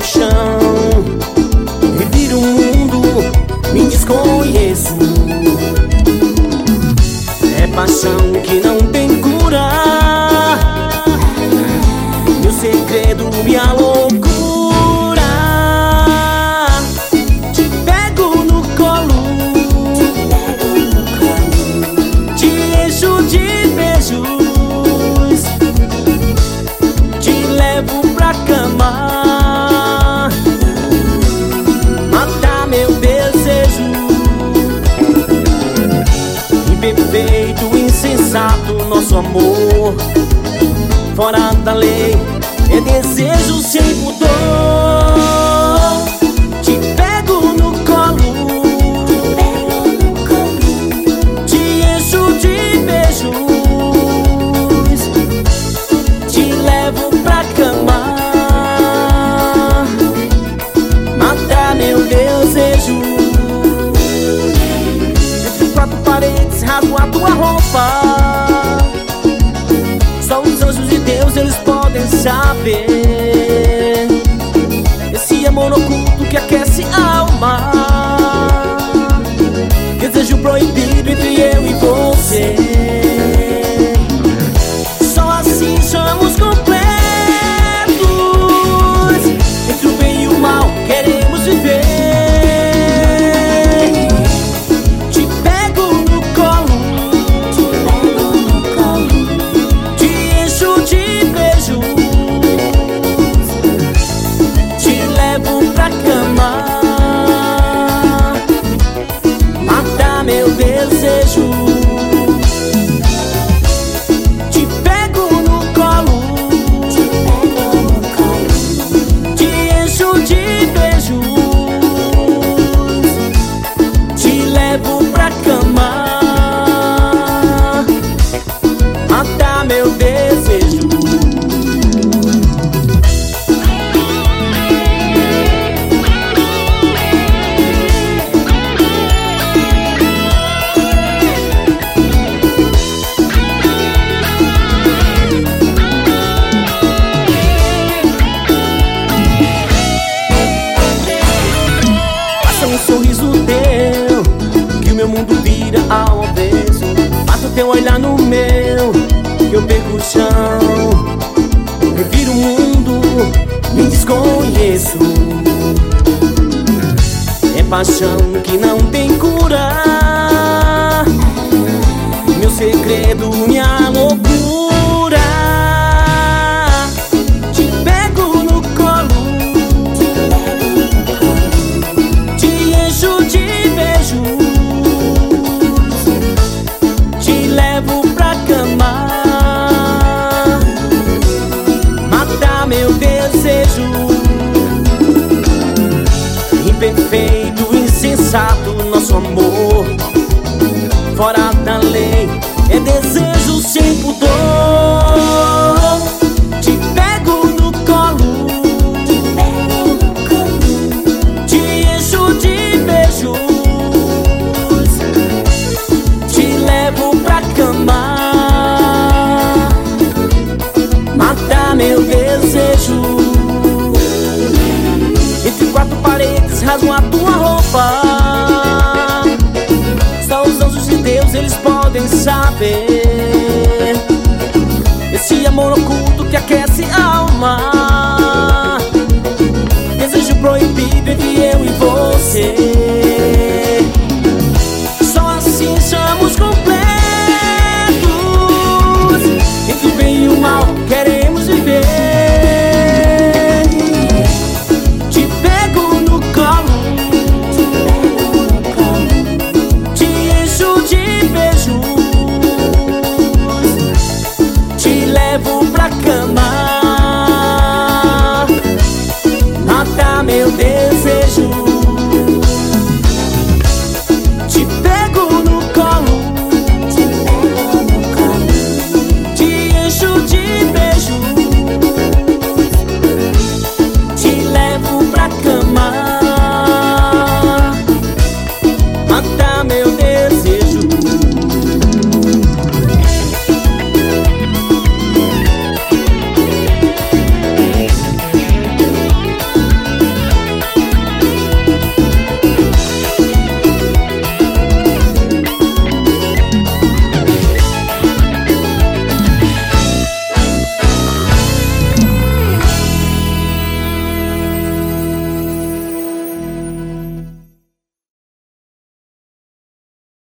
chão e viro o mundo, me desconheço. É paixão que não tem cura, meu segredo, minha loucura. Te pego no colo, te encho de beijos, te levo pra cama, mata meu desejo. Imperfeito, insensato, nosso amor fora da lei, é desejo sem pudor. Te pego no colo, te encho de beijos, te levo pra cama, mata meu desejo. Entre quatro paredes rasgo a tua roupa, só os anjos de Deus eles podem saber esse amor oculto que aquece a alma, desejo proibido entre eu e você. Só assim somos completos, entre o bem e o mal queremos viver. Te pego no colo, te encho de beijos, te levo pra cama, mata meu desejo. Te pego no colo, te encho de beijos, te levo pra cama, mata meu desejo. Basta um sorriso teu, que o meu mundo vira ao avesso. Basta o teu olhar no meu, que eu perco o chão. Reviro o mundo, me desconheço. É paixão que não tem cura, meu segredo, minha loucura. Te pego no colo, te encho de beijos, te levo pra cama, mata meu desejo. Imperfeito, insensato, nosso amor fora da lei, é desejo sem pudor. Te pego no colo, te encho de beijos, te levo pra cama, mata meu desejo. Entre quatro paredes rasgo a tua roupa, só os anjos de Deus eles podem saber esse amor oculto que aquece a alma,